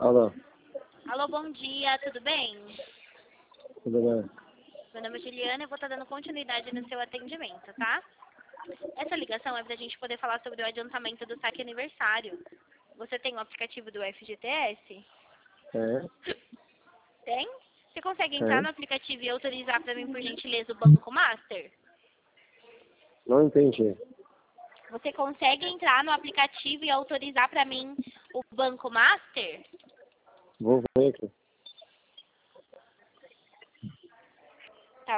Alô, Alô, bom dia, tudo bem? tudo bem? Meu nome é Juliana e eu vou estar dando continuidade no seu atendimento, tá? Essa ligação é para a gente poder falar sobre o adiantamento do saque aniversário. Você tem o aplicativo do FGTS? É, Tem? Você consegue entrar é. no aplicativo e autorizar para mim, por gentileza, o Banco Master? Não entendi. Você consegue entrar no aplicativo e autorizar para mim o Banco Master? Vou ver aqui.